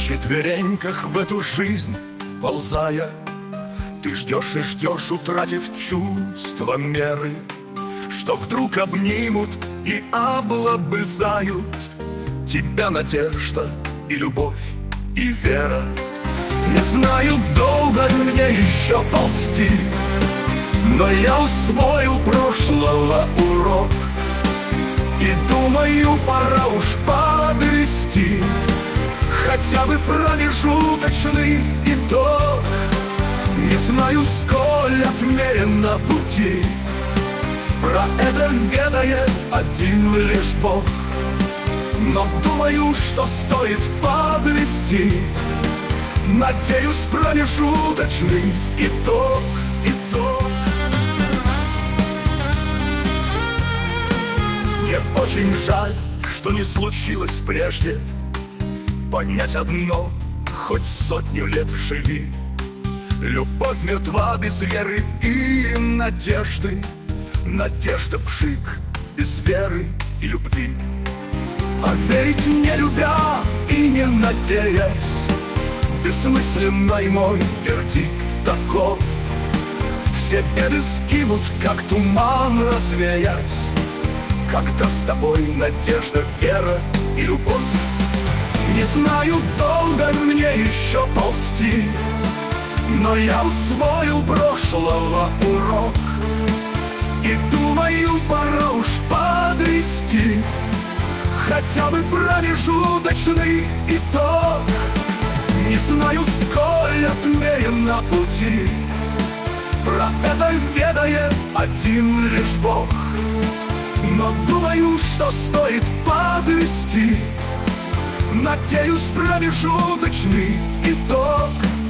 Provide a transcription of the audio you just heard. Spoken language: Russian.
четвереньках в эту жизнь вползая, ты ждешь и ждешь, утратив чувство меры, что вдруг обнимут и облобызают тебя надежда и любовь, и вера. Не знаю, долго мне еще ползти, но я усвоил прошлого урок, и думаю, пора уж подвести хотя бы промежуточный итог. Не знаю, сколь отмерено пути, про это ведает один лишь Бог. Но думаю, что стоит подвести, надеюсь, промежуточный итог. Мне очень жаль, что не случилось прежде понять одно, хоть 100 лет живи. Любовь мертва без веры и надежды, надежда пшик без веры и любви. А верить не любя и не надеясь, бессмысленный мой вердикт таков. Все беды скинут, как туман развеясь, когда с тобой надежда, вера и любовь. Не знаю, долго мне еще ползти, но я усвоил прошлого урок, и думаю, пора уж подвести хотя бы промежуточный итог. Не знаю, сколь отмерено пути, про это ведает один лишь Бог. Но думаю, что стоит подвести, надеюсь, промежуточный итог.